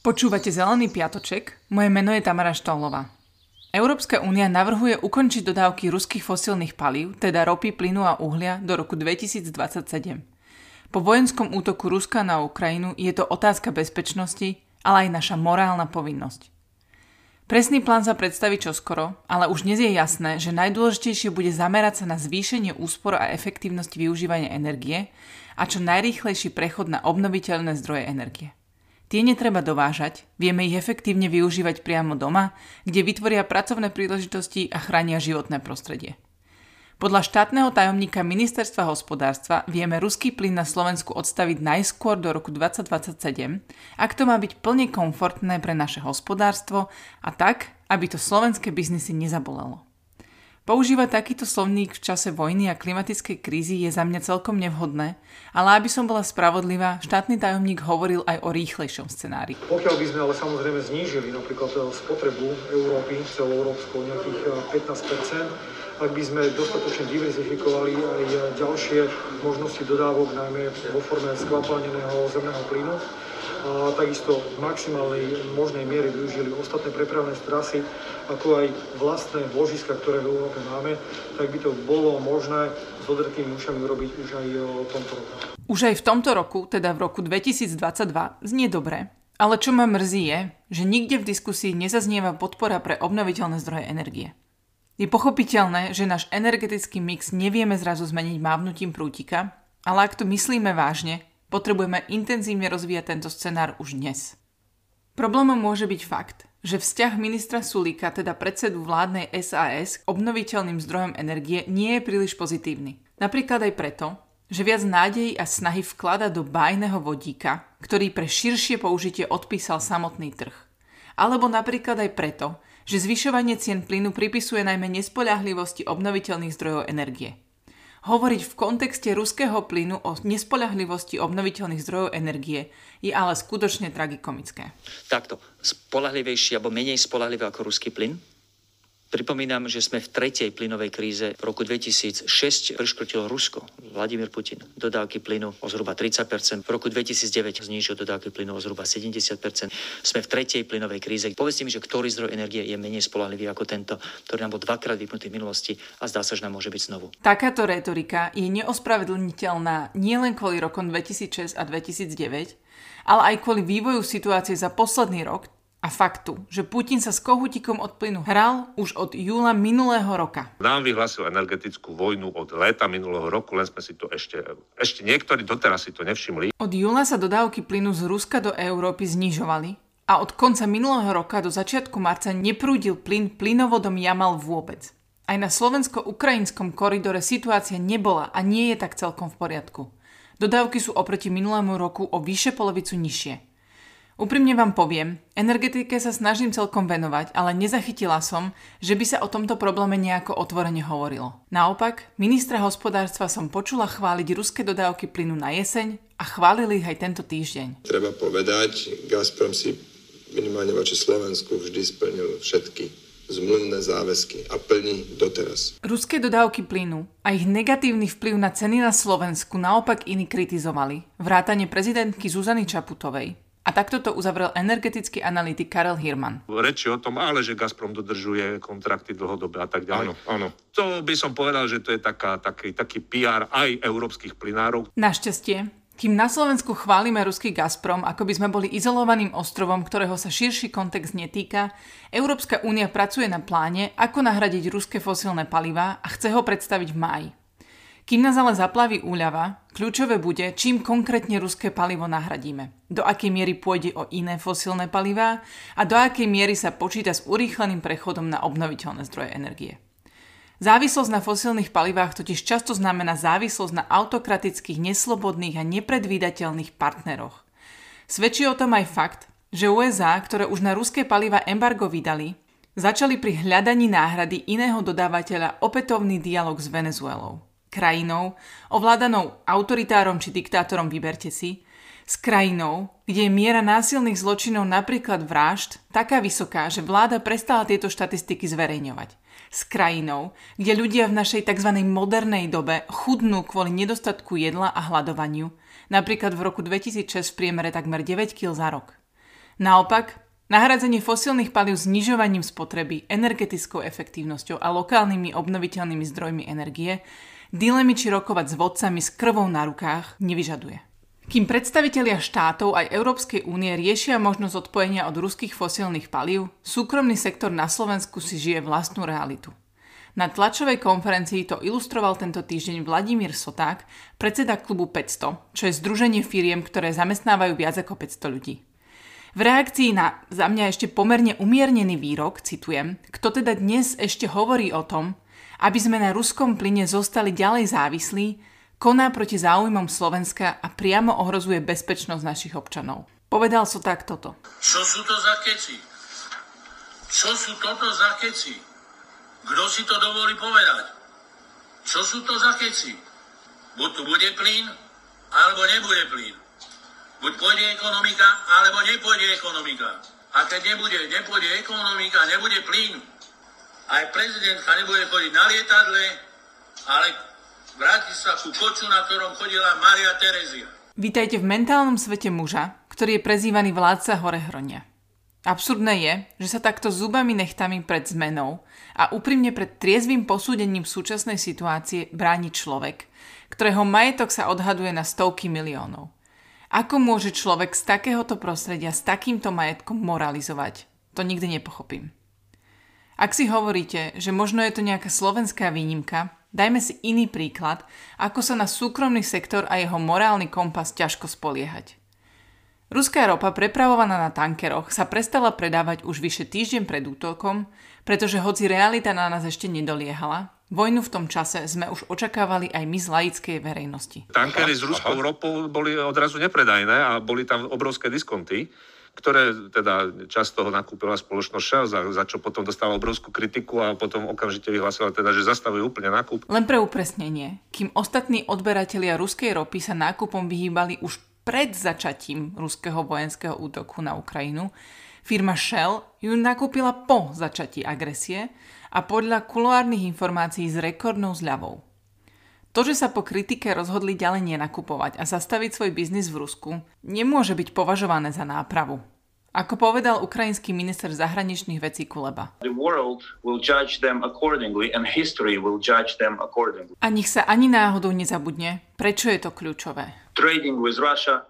Počúvate Zelený piatoček? Moje meno je Tamara Štohlová. Európska únia navrhuje ukončiť dodávky ruských fosílnych palív, teda ropy, plynu a uhlia, do roku 2027. Po vojenskom útoku Ruska na Ukrajinu je to otázka bezpečnosti, ale aj naša morálna povinnosť. Presný plán sa predstaví čoskoro, ale už dnes je jasné, že najdôležitejšie bude zamerať sa na zvýšenie úspor a efektívnosť využívania energie a čo najrýchlejší prechod na obnoviteľné zdroje energie. Tie netreba dovážať, vieme ich efektívne využívať priamo doma, kde vytvoria pracovné príležitosti a chránia životné prostredie. Podľa štátneho tajomníka Ministerstva hospodárstva vieme ruský plyn na Slovensku odstaviť najskôr do roku 2027, ak to má byť plne komfortné pre naše hospodárstvo a tak, aby to slovenské biznisy nezabolelo. Používať takýto slovník v čase vojny a klimatickej krízy je za mňa celkom nevhodné, ale aby som bola spravodlivá, štátny tajomník hovoril aj o rýchlejšom scenári. Pokiaľ by sme ale samozrejme znížili napríklad spotrebu Európy, celoeurópskou nejakých 15%, ak by sme dostatočne diverzifikovali aj ďalšie možnosti dodávok, najmä vo forme skvapalneného zemného plynu, a takisto v maximálnej možnej miere využili ostatné prepravné trasy, ako aj vlastné ložiska, ktoré v Európe máme, tak by to bolo možné s odretými ušami urobiť už aj v tomto roku. Už aj v tomto roku, teda v roku 2022, znie dobre, ale čo ma mrzí je, že nikde v diskusii nezaznieva podpora pre obnoviteľné zdroje energie. Je pochopiteľné, že náš energetický mix nevieme zrazu zmeniť mávnutím prútika, ale ak to myslíme vážne, potrebujeme intenzívne rozvíjať tento scenár už dnes. Problémom môže byť fakt, že vzťah ministra Sulíka, teda predsedu vládnej SAS, k obnoviteľným zdrojom energie nie je príliš pozitívny. Napríklad aj preto, že viac nádejí a snahy vklada do bájneho vodíka, ktorý pre širšie použitie odpísal samotný trh. Alebo napríklad aj preto, že zvyšovanie cien plynu pripisuje najmä nespoľahlivosti obnoviteľných zdrojov energie. Hovoriť v kontexte ruského plynu o nespoľahlivosti obnoviteľných zdrojov energie je ale skutočne tragikomické. Takto, spoľahlivejší alebo menej spoľahlivé ako ruský plyn. Pripomínam, že sme v tretej plynovej kríze. V roku 2006 priškrtilo Rusko, Vladimír Putin, dodávky plynu o zhruba 30%. V roku 2009 znížil dodávky plynu o zhruba 70%. Sme v tretej plynovej kríze. Povedzte mi, že ktorý zdroj energie je menej spoľahlivý ako tento, ktorý nám bol dvakrát vypnutý v minulosti a zdá sa, že nám môže byť znovu. Takáto retorika je neospravedlniteľná nielen kvôli rokom 2006 a 2009, ale aj kvôli vývoju situácie za posledný rok a faktu, že Putin sa s kohútikom od plynu hral už od júla minulého roka. Nám vyhlásil energetickú vojnu od léta minulého roku, len sme si to ešte niektorí doteraz si to nevšimli. Od júla sa dodávky plynu z Ruska do Európy znižovali a od konca minulého roka do začiatku marca neprúdil plyn plynovodom Jamal vôbec. Aj na slovensko-ukrajinskom koridore situácia nebola a nie je tak celkom v poriadku. Dodávky sú oproti minulému roku o vyše polovicu nižšie. Úprimne vám poviem, energetike sa snažím celkom venovať, ale nezachytila som, že by sa o tomto probléme nejako otvorene hovorilo. Naopak, ministra hospodárstva som počula chváliť ruské dodávky plynu na jeseň a chválili ich aj tento týždeň. Treba povedať, Gazprom si minimálne voči Slovensku vždy splnil všetky zmluvné záväzky a plní doteraz. Ruské dodávky plynu a ich negatívny vplyv na ceny na Slovensku naopak iní kritizovali, vrátane prezidentky Zuzany Čaputovej. A takto to uzavrel energetický analytik Karel Hirman. Reči o tom, ale že Gazprom dodržuje kontrakty dlhodobé a tak ďalej. Áno. To by som povedal, že to je taký PR aj európskych plynárov. Našťastie, kým na Slovensku chválime ruský Gazprom, ako by sme boli izolovaným ostrovom, ktorého sa širší kontext netýka, Európska únia pracuje na pláne, ako nahradiť ruské fosílne palivá a chce ho predstaviť v máji. Kým nás ale zaplaví úľava, kľúčové bude, čím konkrétne ruské palivo nahradíme. Do akej miery pôjde o iné fosílne palivá a do akej miery sa počíta s urýchleným prechodom na obnoviteľné zdroje energie. Závislosť na fosílnych palivách totiž často znamená závislosť na autokratických, neslobodných a nepredvídateľných partneroch. Svedčí o tom aj fakt, že USA, ktoré už na ruské paliva embargo vydali, začali pri hľadaní náhrady iného dodávateľa opätovný dialog s Venezuelou. Krajinou, ovládanou autoritárom či diktátorom, vyberte si, s krajinou, kde je miera násilných zločinov, napríklad vražd, taká vysoká, že vláda prestala tieto štatistiky zverejňovať. S krajinou, kde ľudia v našej tzv. Modernej dobe chudnú kvôli nedostatku jedla a hladovaniu, napríklad v roku 2006 v priemere takmer 9 kg za rok. Naopak, nahradzenie fosílnych palív znižovaním spotreby, energetickou efektívnosťou a lokálnymi obnoviteľnými zdrojmi energie dilemy či rokovať s vodcami s krvou na rukách nevyžaduje. Kým predstavitelia štátov aj Európskej únie riešia možnosť odpojenia od ruských fosílnych palív, súkromný sektor na Slovensku si žije vlastnú realitu. Na tlačovej konferencii to ilustroval tento týždeň Vladimír Soták, predseda klubu 500, čo je združenie firiem, ktoré zamestnávajú viac ako 500 ľudí. V reakcii na za mňa ešte pomerne umiernený výrok, citujem, kto teda dnes ešte hovorí o tom, aby sme na ruskom plyne zostali ďalej závislí, koná proti záujmom Slovenska a priamo ohrozuje bezpečnosť našich občanov. Povedal Soták toto. Čo sú to za keci? Čo sú toto za keci? Kto si to dovolí povedať? Čo sú to za keci? Buď tu bude plyn, alebo nebude plyn. Buď pôjde ekonomika, alebo nepôjde ekonomika. A keď nepôjde ekonomika, nebude plyn. Aj prezidentka nebude chodiť na lietadle, ale vráti sa ku koču, na ktorom chodila Mária Terezia. Vítajte v mentálnom svete muža, ktorý je prezývaný vládca Horehronia. Absurdné je, že sa takto zubami nechtami pred zmenou a úprimne pred triezvym posúdením súčasnej situácie bráni človek, ktorého majetok sa odhaduje na stovky miliónov. Ako môže človek z takéhoto prostredia s takýmto majetkom moralizovať? To nikdy nepochopím. Ak si hovoríte, že možno je to nejaká slovenská výnimka, dajme si iný príklad, ako sa na súkromný sektor a jeho morálny kompas ťažko spoliehať. Ruská ropa prepravovaná na tankeroch sa prestala predávať už vyše týždeň pred útokom, pretože hoci realita na nás ešte nedoliehala, vojnu v tom čase sme už očakávali aj my z laickej verejnosti. Tankery s ruskou ropou boli odrazu nepredajné a boli tam obrovské diskonty, ktoré teda často nakúpila spoločnosť Shell, za čo potom dostala obrovskú kritiku a potom okamžite vyhlásila teda, že zastavuje úplne nákup. Len pre upresnenie, kým ostatní odberatelia ruskej ropy sa nákupom vyhýbali už pred začatím ruského vojenského útoku na Ukrajinu, firma Shell ju nakúpila po začatí agresie a podľa kuloárnych informácií s rekordnou zľavou. To, že sa po kritike rozhodli ďalej nenakupovať a zastaviť svoj biznis v Rusku, nemôže byť považované za nápravu. Ako povedal ukrajinský minister zahraničných vecí Kuleba. A nech sa ani náhodou nezabudne, prečo je to kľúčové. Trading with Russia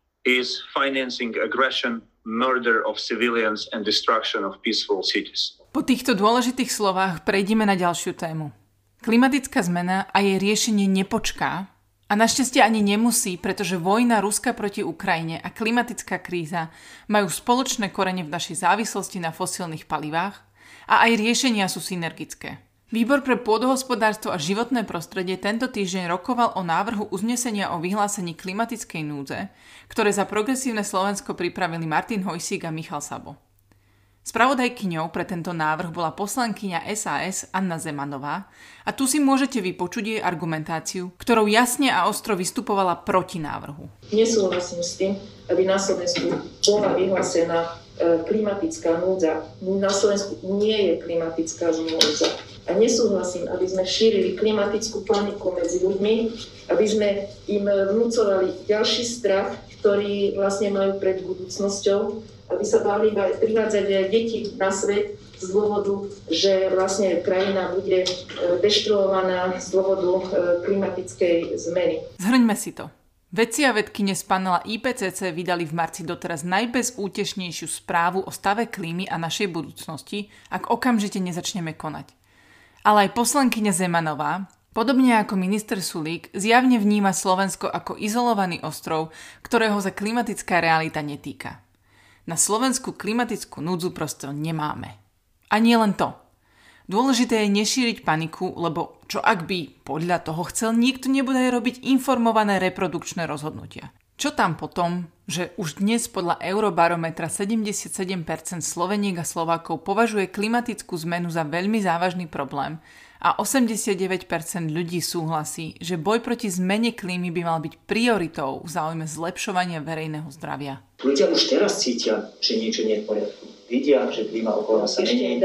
is financing aggression, murder of civilians and destruction of peaceful cities. Po týchto dôležitých slovách prejdeme na ďalšiu tému. Klimatická zmena a jej riešenie nepočká a našťastie ani nemusí, pretože vojna Ruska proti Ukrajine a klimatická kríza majú spoločné korene v našej závislosti na fosílnych palivách a aj riešenia sú synergické. Výbor pre pôdohospodárstvo a životné prostredie tento týždeň rokoval o návrhu uznesenia o vyhlásení klimatickej núdze, ktoré za Progresívne Slovensko pripravili Martin Hojsík a Michal Sabo. Spravodajkyňou pre tento návrh bola poslankyňa SAS Anna Zemanová a tu si môžete vypočuť jej argumentáciu, ktorou jasne a ostro vystupovala proti návrhu. Nesúhlasím s tým, aby na Slovensku bola vyhlásená klimatická núdza. Na Slovensku nie je klimatická núdza. A nesúhlasím, aby sme šírili klimatickú paniku medzi ľuďmi, aby sme im vnúcovali ďalší strach, ktorý vlastne majú pred budúcnosťou, aby sa báli privádzať deti na svet z dôvodu, že vlastne krajina bude deštruovaná z dôvodu klimatickej zmeny. Zhrňme si to. Vedci a vedkyne z panela IPCC vydali v marci doteraz najbezútešnejšiu správu o stave klímy a našej budúcnosti, ak okamžite nezačneme konať. Ale aj poslankyňa Zemanová, podobne ako minister Sulík, zjavne vníma Slovensko ako izolovaný ostrov, ktorého sa klimatická realita netýka. Na Slovensku klimatickú núdzu prosto nemáme. A nie len to. Dôležité je nešíriť paniku, lebo čo ak by podľa toho chcel, nikto nebude robiť informované reprodukčné rozhodnutia. Čo tam potom, že už dnes podľa Eurobarometra 77% Sloveniek a Slovákov považuje klimatickú zmenu za veľmi závažný problém a 89% ľudí súhlasí, že boj proti zmene klímy by mal byť prioritou v záujme zlepšovania verejného zdravia. Ľudia už teraz cítia, že niečo nie je v poriadku. Vidia, že klíma okolo sa mení.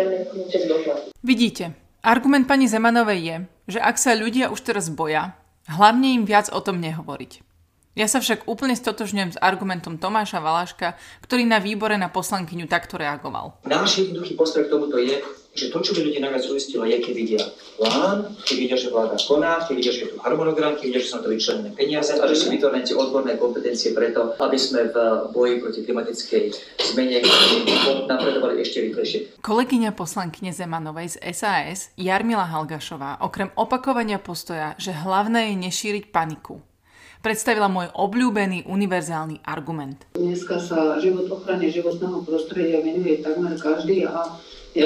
Vidíte, argument pani Zemanovej je, že ak sa ľudia už teraz boja, hlavne im viac o tom nehovoriť. Ja sa však úplne stotožňujem s argumentom Tomáša Valaška, ktorý na výbore na poslankyňu takto reagoval. Náš jednoduchý postoj k tomuto je, že to, čo by ľudí najviac uistilo, je, keď vidia plán, keď vidia, že vláda koná, keď vidia, že je tu harmonogram, keď vidia, že sú na to vyčlenené peniaze a že sú vytvorené tie odborné kompetencie preto, aby sme v boji proti klimatickej zmene napredovali ešte rýchlejšie. Kolegyňa poslankyne Zemanovej z SAS Jarmila Halgašová okrem opakovania postoja, že hlavné je nešíriť paniku, predstavila môj obľúbený univerzálny argument. Dneska sa ochrane životného prostredia venuje takmer každý a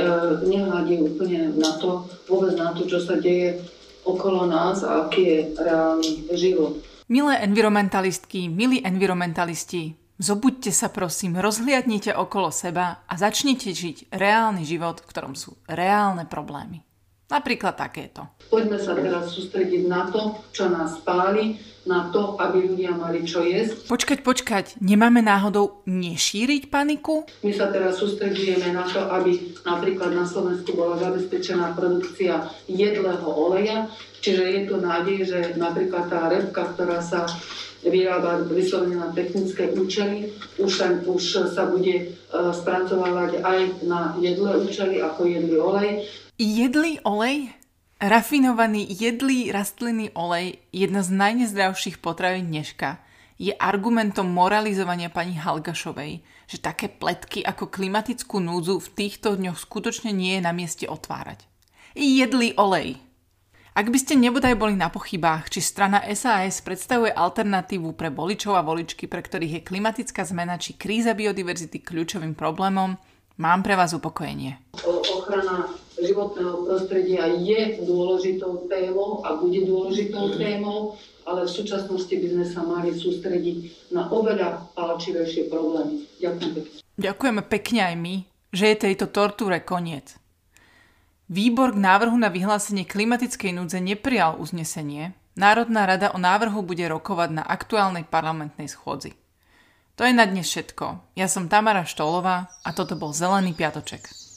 nehľadí úplne vôbec na to, čo sa deje okolo nás a aký je reálny život. Milé environmentalistky, milí environmentalisti, zobuďte sa prosím, rozhliadnite okolo seba a začnite žiť reálny život, v ktorom sú reálne problémy. Napríklad takéto. Poďme sa teraz sústrediť na to, čo nás páli, na to, aby ľudia mali čo jesť. Počkať, nemáme náhodou nešíriť paniku? My sa teraz sústredujeme na to, aby napríklad na Slovensku bola zabezpečená produkcia jedlého oleja, čiže je tu nádej, že napríklad tá repka, ktorá sa vyrába vyslovene na technické účely, už sa bude spracovávať aj na jedlé účely ako jedlý olej. Jedlý olej? Rafinovaný jedlý rastlinný olej, jedna z najnezdravších potravín dneška, je argumentom moralizovania pani Halgašovej, že také pletky ako klimatickú núdzu v týchto dňoch skutočne nie je na mieste otvárať. Jedlý olej. Ak by ste nebodaj boli na pochybách, či strana SAS predstavuje alternatívu pre voličov a voličky, pre ktorých je klimatická zmena či kríza biodiverzity kľúčovým problémom, mám pre vás upokojenie. Ochrana životného prostredia je dôležitou témou a bude dôležitou témou, ale v súčasnosti by sme sa mali sústrediť na oveľa palčivejšie problémy. Ďakujem pekne. Ďakujeme pekne aj my, že je tejto tortúre koniec. Výbor k návrhu na vyhlásenie klimatickej núdze neprijal uznesenie. Národná rada o návrhu bude rokovať na aktuálnej parlamentnej schôdzi. To je na dnes všetko. Ja som Tamara Štolová a toto bol Zelený piatoček.